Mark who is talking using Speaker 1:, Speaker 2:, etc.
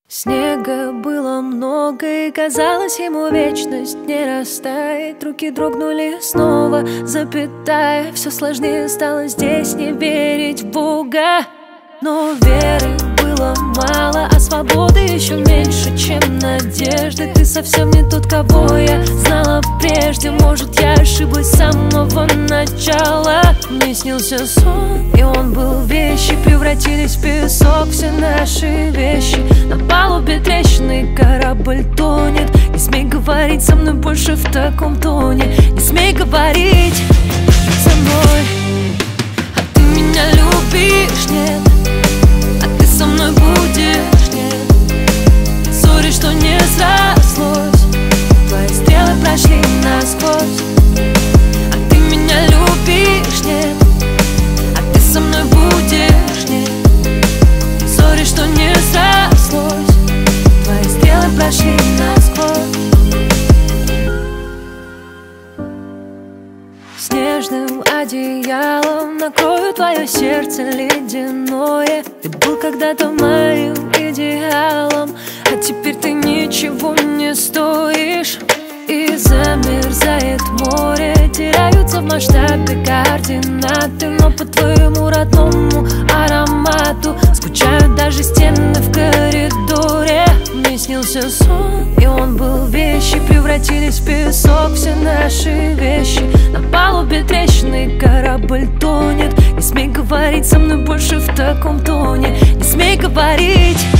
Speaker 1: Снега было много, и казалось ему вечность не растает. Руки дрогнули снова, запятая. Все сложнее стало здесь не верить в Бога. Но веры было мало, а свободы еще меньше, чем надежды. Ты совсем не тот, кого я знала прежде. Может, я ошиблась с самого начала. Мне снился сон, и он был вещи превратились в песок. Все наши вещи на палубе трещины, корабль тонет. Не смей говорить со мной больше в таком тоне. Не смей говорить со мной. А ты меня любишь, нет? А ты со мной будешь, нет? Сори, что не срослось. Твои стрелы прошли насквозь. А ты меня любишь, нет? А ты со мной будешь, нет? Сори, что не срослось. Твои стрелы прошли насквозь. Снежным одеялом накрою твое сердце ледяное. Ты был когда-то моим идеалом, а теперь ты ничего не стоишь. И замерзает море, теряются в масштабе координаты. Но по твоему родному аромату скучают даже стены в коридоре. Мне снился сон, и он был вещи превратились в песок. Все наши вещи на палубе трещины, корабль тонет. Не смей говорить со мной больше в таком тоне. Не смей говорить